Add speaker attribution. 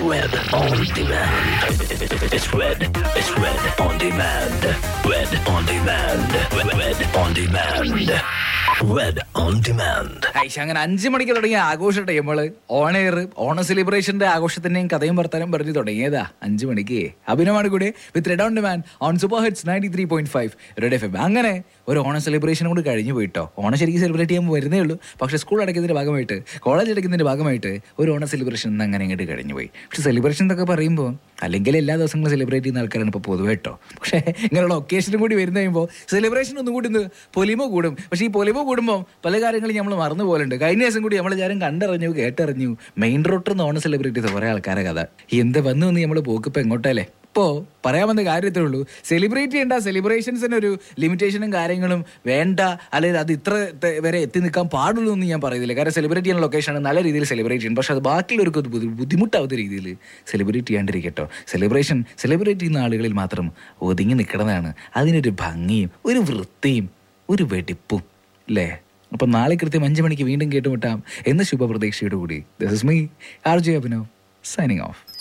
Speaker 1: Red on demand. It's red. It's red on demand. Red on demand. Red on demand. Red on demand.
Speaker 2: അങ്ങനെ 5 മണിക്ക് തുടങ്ങിയ ആഘോഷ ടൈമുകള് on air ഓണ സെലിബ്രേഷന്റെ ആഘോഷത്തിന്റെയും കഥയും വർത്തനം പറഞ്ഞു തുടങ്ങിയതാ 5 മണിക്ക്. അഭിനവാണ് കൂടെ with red on demand on super hits 93.5 red FM. അങ്ങനെ ഒരു ഓണ സെലിബ്രേഷൻ കൂടി കഴിഞ്ഞു പോയിട്ടോ. ഓണം ശരിക്കും സെലിബ്രേറ്റ് ചെയ്യാൻ വരുന്നേ ഉള്ളൂ. പക്ഷേ സ്കൂൾ അടയ്ക്കുന്നതിന്റെ ഭാഗമായിട്ട് കോളേജ് അടയ്ക്കുന്നതിന്റെ ഭാഗമായിട്ട് ഒരു ഓണ സെലിബ്രേഷൻ ഇന്ന് അങ്ങനെ ഇങ്ങോട്ട് കഴിഞ്ഞു പോയി. പക്ഷെ സെലിബ്രേഷൻ എന്നൊക്കെ പറയുമ്പോൾ അല്ലെങ്കിൽ എല്ലാ ദിവസങ്ങളും സെലിബ്രേറ്റ് ചെയ്യുന്ന ആൾക്കാരാണ് ഇപ്പോൾ പൊതുവെ കേട്ടോ. പക്ഷേ ഇങ്ങനെയുള്ള ഒക്കേഷനും കൂടി വരുന്ന കഴിയുമ്പോൾ സെലിബ്രേഷൻ ഒന്നും കൂടി പൊലിമ കൂടും. പക്ഷേ ഈ പൊലിമ കൂടുമ്പോൾ പല കാര്യങ്ങളും നമ്മൾ മറന്നു പോലുണ്ട്. കഴിഞ്ഞ ദിവസം കൂടി നമ്മൾ എല്ലാവരും കണ്ടറിഞ്ഞു കേട്ടറിഞ്ഞു മെയിൻ റോട്ടിൽ നിന്ന് ഓണം സെലിബ്രേറ്റ് ചെയ്ത കുറേ ആൾക്കാരെ കഥ. എന്ത് വന്നു നമ്മൾ പോക്കിപ്പോൾ എങ്ങോട്ടല്ലേ. ഇപ്പോൾ പറയാൻ വന്ന കാര്യത്തേ ഉള്ളൂ, സെലിബ്രേറ്റ് ചെയ്യേണ്ട സെലിബ്രേഷൻസിനൊരു ലിമിറ്റേഷനും കാര്യങ്ങളും വേണ്ട, അല്ലെങ്കിൽ അത് ഇത്ര വരെ എത്തി നിൽക്കാൻ പാടുള്ളൂ എന്ന് ഞാൻ പറയുന്നില്ല. കാരണം സെലിബ്രേറ്റ് ചെയ്യുന്ന ലൊക്കേഷനാണ് നല്ല രീതിയിൽ സെലിബ്രേറ്റ് ചെയ്യണം. പക്ഷെ അത് ബാക്കിയുള്ളവർക്ക് ബുദ്ധിമുട്ടാവുന്ന രീതിയിൽ സെലിബ്രേറ്റ് ചെയ്യാണ്ടിരിക്കട്ടോ. സെലിബ്രേറ്റ് ചെയ്യുന്ന ആളുകളിൽ മാത്രം ഒതുങ്ങി നിൽക്കണതാണ് അതിനൊരു ഭംഗിയും ഒരു വൃത്തിയും ഒരു വെടിപ്പും അല്ലേ. അപ്പം നാളെ കൃത്യം 5 മണിക്ക് വീണ്ടും കേട്ടുമുട്ടാം എന്ന ശുഭപ്രതീക്ഷയോടുകൂടി this is me RJ Abhinav signing of.